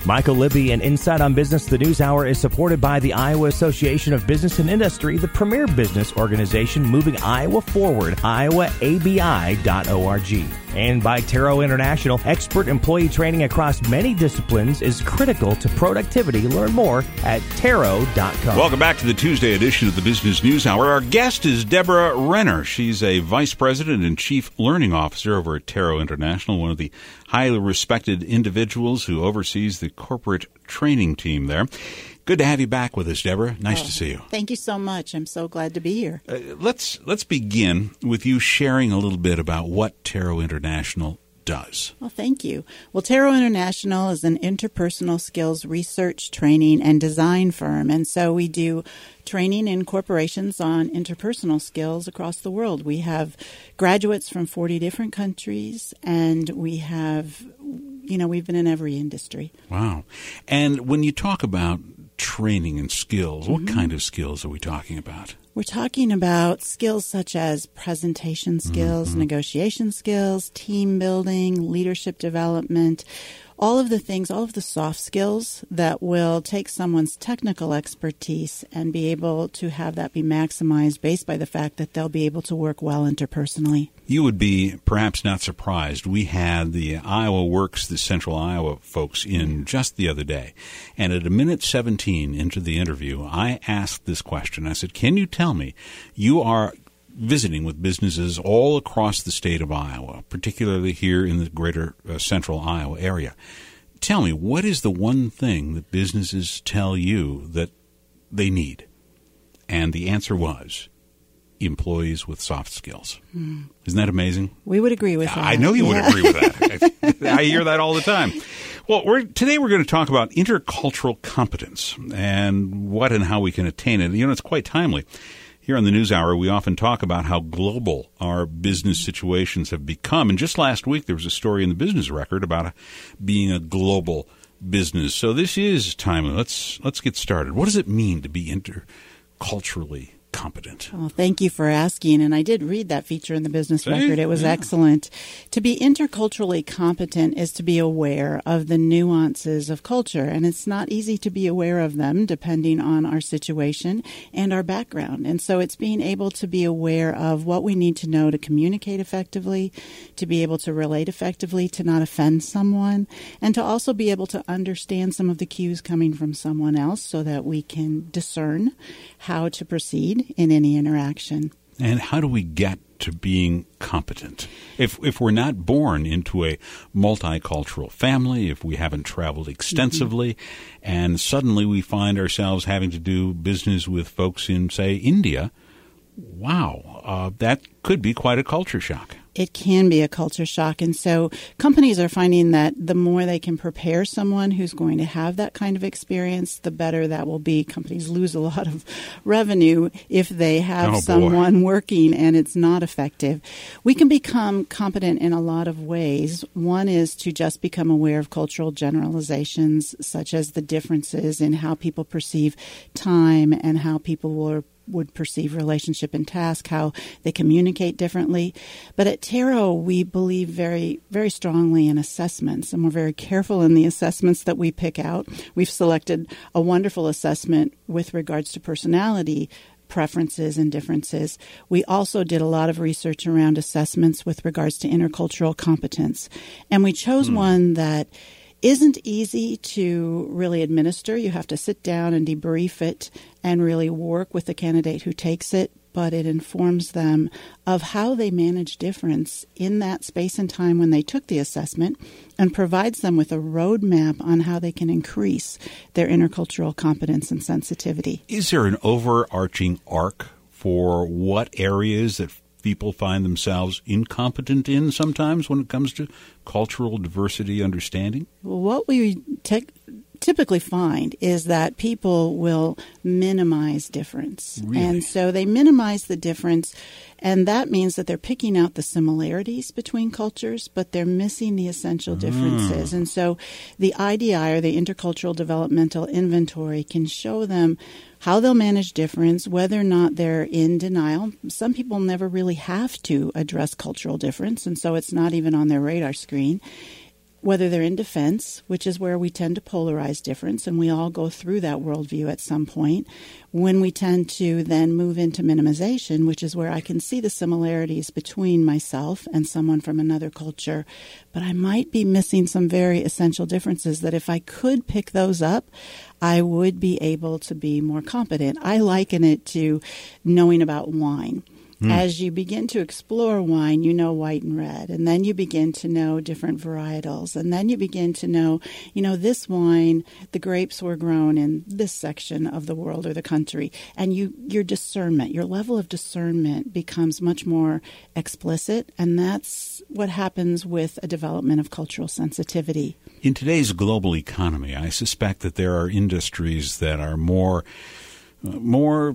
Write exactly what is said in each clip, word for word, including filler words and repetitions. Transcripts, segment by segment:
Michael Libby and Insight on Business, the News Hour, is supported by the Iowa Association of Business and Industry, the premier business organization moving Iowa forward, iowa a b i dot org. And by Taro International, expert employee training across many disciplines is critical to productivity. Learn more at taro dot com. Welcome back to the Tuesday edition of the Business News Hour. Our guest is Deborah Renner. She's a Vice President and Chief Learning Officer over at Taro International, one of the highly respected individuals who oversees the corporate training team there. Good to have you back with us, Deborah. Nice oh, to see you. Thank you so much. I'm so glad to be here. Uh, let's let's begin with you sharing a little bit about what Taro International does. Well, thank you. Well, Taro International is an interpersonal skills research, training, and design firm. And so we do training in corporations on interpersonal skills across the world. We have graduates from forty different countries, and we have, you know, we've been in every industry. Wow. And when you talk about training and skills, what mm-hmm. kind of skills are we talking about? We're talking about skills such as presentation skills, mm-hmm. negotiation skills, team building, leadership development, all of the things, all of the soft skills that will take someone's technical expertise and be able to have that be maximized based by the fact that they'll be able to work well interpersonally. You would be perhaps not surprised. We had the Iowa Works, the Central Iowa folks in just the other day. And at a minute seventeen into the interview, I asked this question. I said, can you tell me, you are visiting with businesses all across the state of Iowa, particularly here in the greater uh, central Iowa area. Tell me, what is the one thing that businesses tell you that they need? And the answer was employees with soft skills. Mm. Isn't that amazing? We would agree with that. I know you yeah. would agree with that. I, I hear that all the time. Well, we're, today we're going to talk about intercultural competence and what and how we can attain it. You know, it's quite timely. Here on the News Hour, we often talk about how global our business situations have become. And just last week, there was a story in the Business Record about being a global business. So this is timely. Let's let's get started. What does it mean to be interculturally competent? Well, thank you for asking. And I did read that feature in the Business See? Record. It was yeah. excellent. To be interculturally competent is to be aware of the nuances of culture. And it's not easy to be aware of them depending on our situation and our background. And so it's being able to be aware of what we need to know to communicate effectively, to be able to relate effectively, to not offend someone, and to also be able to understand some of the cues coming from someone else so that we can discern how to proceed in any interaction. And how do we get to being competent? If if we're not born into a multicultural family, if we haven't traveled extensively, mm-hmm. and suddenly we find ourselves having to do business with folks in, say, India, wow, uh, that could be quite a culture shock. It can be a culture shock. And so companies are finding that the more they can prepare someone who's going to have that kind of experience, the better that will be. Companies lose a lot of revenue if they have oh, someone boy. working and it's not effective. We can become competent in a lot of ways. One is to just become aware of cultural generalizations, such as the differences in how people perceive time and how people will would perceive relationship and task, how they communicate differently. But at Taro, we believe very, very strongly in assessments, and we're very careful in the assessments that we pick out. We've selected a wonderful assessment with regards to personality preferences and differences. We also did a lot of research around assessments with regards to intercultural competence. And we chose mm. one that isn't easy to really administer. You have to sit down and debrief it and really work with the candidate who takes it, but it informs them of how they manage difference in that space and time when they took the assessment and provides them with a roadmap on how they can increase their intercultural competence and sensitivity. Is there an overarching arc for what areas that people find themselves incompetent in sometimes when it comes to cultural diversity understanding? Well, what we te- typically find is that people will minimize difference. Really? And so they minimize the difference, and that means that they're picking out the similarities between cultures, but they're missing the essential differences. Mm. And so the I D I, or the Intercultural Developmental Inventory, can show them how they'll manage difference, whether or not they're in denial. Some people never really have to address cultural difference, and so it's not even on their radar screen. whether they're in defense, which is where we tend to polarize difference, and we all go through that worldview at some point, when we tend to then move into minimization, which is where I can see the similarities between myself and someone from another culture, but I might be missing some very essential differences that if I could pick those up, I would be able to be more competent. I liken it to knowing about wine. As you begin to explore wine, you know white and red, and then you begin to know different varietals, and then you begin to know, you know, this wine, the grapes were grown in this section of the world or the country, and you your discernment, your level of discernment becomes much more explicit, and that's what happens with a development of cultural sensitivity. In today's global economy, I suspect that there are industries that are more, uh, more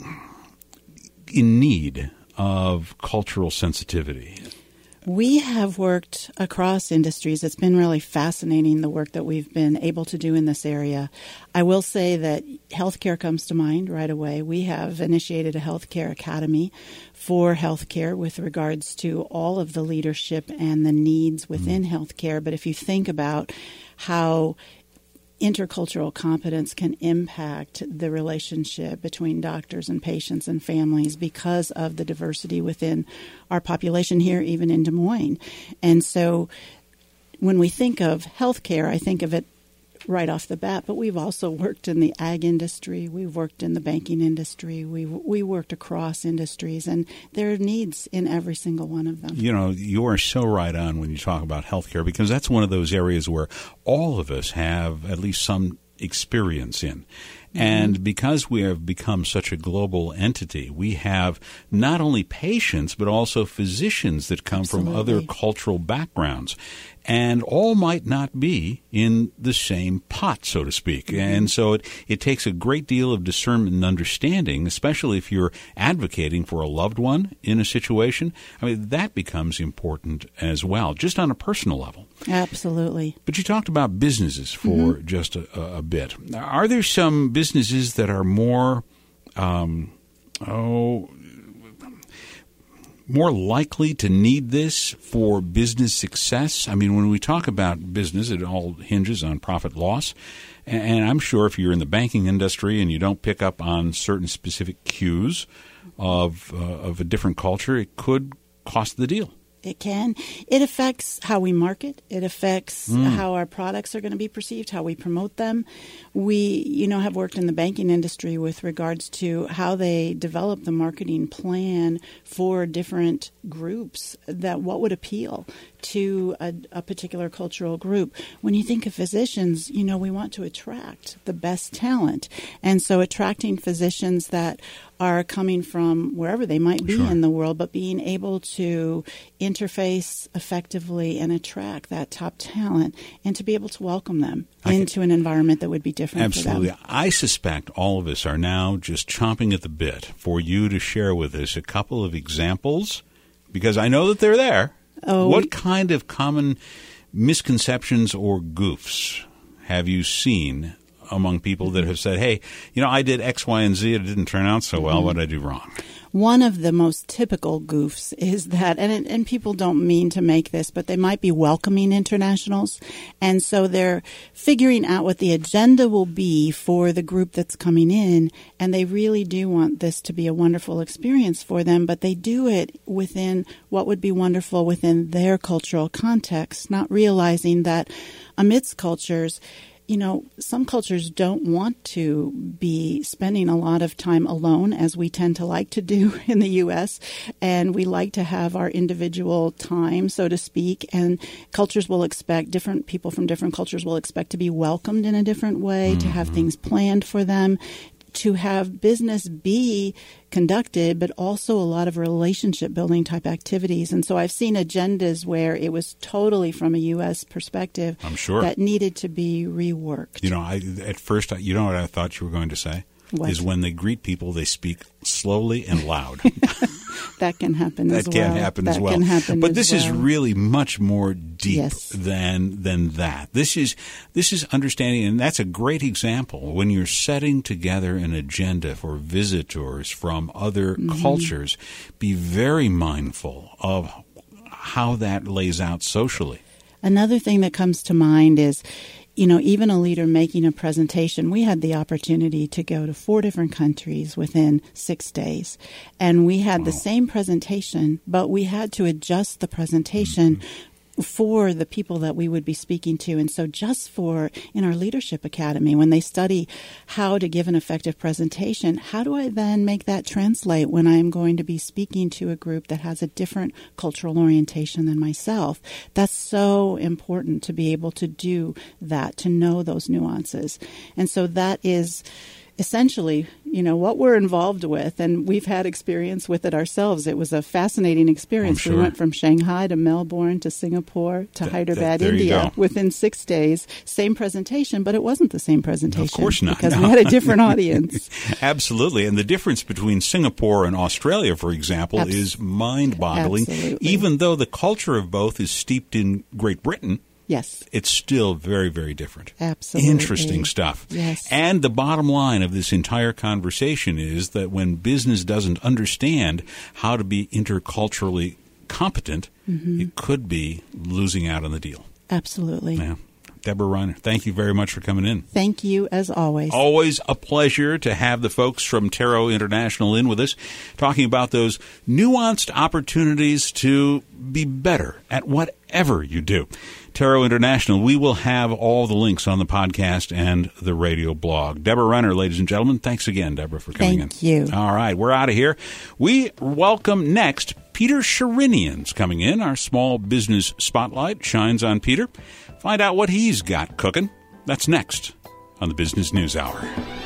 in need of cultural sensitivity. We have worked across industries. It's been really fascinating, the work that we've been able to do in this area. I will say that healthcare comes to mind right away. We have initiated a healthcare academy for healthcare with regards to all of the leadership and the needs within mm-hmm. healthcare. But if you think about how intercultural competence can impact the relationship between doctors and patients and families because of the diversity within our population here, even in Des Moines. And so when we think of healthcare, I think of it right off the bat, but we've also worked in the ag industry, we've worked in the banking industry, we we worked across industries, and there are needs in every single one of them. You know, you are so right on when you talk about healthcare, because that's one of those areas where all of us have at least some experience in. And because we have become such a global entity, we have not only patients, but also physicians that come Absolutely. From other cultural backgrounds. And all might not be in the same pot, so to speak. Mm-hmm. And so it, it takes a great deal of discernment and understanding, especially if you're advocating for a loved one in a situation. I mean, that becomes important as well, just on a personal level. Absolutely. But you talked about businesses for mm-hmm. just a, a bit. Are there some businesses that are more, um, oh, more likely to need this for business success? I mean, when we talk about business, it all hinges on profit loss. And I'm sure if you're in the banking industry and you don't pick up on certain specific cues of uh, of a different culture, it could cost the deal. It can. It affects how we market. It affects mm. how our products are going to be perceived, how we promote them. We, you know, have worked in the banking industry with regards to how they develop the marketing plan for different groups, that what would appeal to a, a particular cultural group. When you think of physicians, you know, we want to attract the best talent. And so attracting physicians that are coming from wherever they might be sure. in the world, but being able to interface effectively and attract that top talent and to be able to welcome them I into can, an environment that would be different absolutely. for them. I suspect all of us are now just chomping at the bit for you to share with us a couple of examples, because I know that they're there. Oh, what kind of common misconceptions or goofs have you seen among people that have said, hey, you know, I did X, Y, and Z, it didn't turn out so well, mm-hmm. what did I do wrong? One of the most typical goofs is that, and it, and people don't mean to make this, but they might be welcoming internationals. And so they're figuring out what the agenda will be for the group that's coming in, and they really do want this to be a wonderful experience for them, but they do it within what would be wonderful within their cultural context, not realizing that amidst cultures, you know, some cultures don't want to be spending a lot of time alone, as we tend to like to do in the U S, and we like to have our individual time, so to speak, and cultures will expect, different people from different cultures will expect to be welcomed in a different way, mm-hmm. to have things planned for them, to have business be conducted, but also a lot of relationship building type activities. And so I've seen agendas where it was totally from a U S perspective I'm sure. that needed to be reworked. You know, I at first, you know what I thought you were going to say? What? Is when they greet people, they speak slowly and loud. That can happen that as well. That can happen that as well. Can happen but as this well. is really much more deep yes. than than that. This is this is understanding, and that's a great example. When you're setting together an agenda for visitors from other mm-hmm. cultures, be very mindful of how that lays out socially. Another thing that comes to mind is, you know, even a leader making a presentation, we had the opportunity to go to four different countries within six days. And we had wow. the same presentation, but we had to adjust the presentation mm-hmm. for the people that we would be speaking to. And so just for in our Leadership Academy, when they study how to give an effective presentation, how do I then make that translate when I'm going to be speaking to a group that has a different cultural orientation than myself? That's so important to be able to do that, to know those nuances. And so that is essentially, you know, what we're involved with, and we've had experience with it ourselves. It was a fascinating experience. Sure. We went from Shanghai to Melbourne to Singapore to Th- Hyderabad, th- India within six days. Same presentation, but it wasn't the same presentation. Of course not. Because no. we had a different audience. Absolutely. And the difference between Singapore and Australia, for example, Abs- is mind-boggling. Absolutely. Even though the culture of both is steeped in Great Britain, yes, it's still very, very different. Absolutely. Interesting stuff. Yes. And the bottom line of this entire conversation is that when business doesn't understand how to be interculturally competent, mm-hmm. it could be losing out on the deal. Absolutely. Yeah. Deborah Reiner, thank you very much for coming in. Thank you, as always. Always a pleasure to have the folks from Taro International in with us, talking about those nuanced opportunities to be better at whatever you do. Taro International, we will have all the links on the podcast and the radio blog. Deborah Reiner, ladies and gentlemen, thanks again, Deborah, for coming Thank in. Thank you. All right, we're out of here. We welcome next Peter Sherinian's coming in. Our small business spotlight shines on Peter. Find out what he's got cooking. That's next on the Business News Hour.